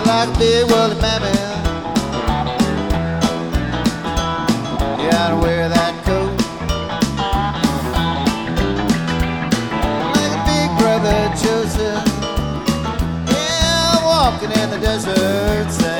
like a big woolly mammoth. You gotta wear that coat like a big brother Joseph. Yeah, walking in the desert sand.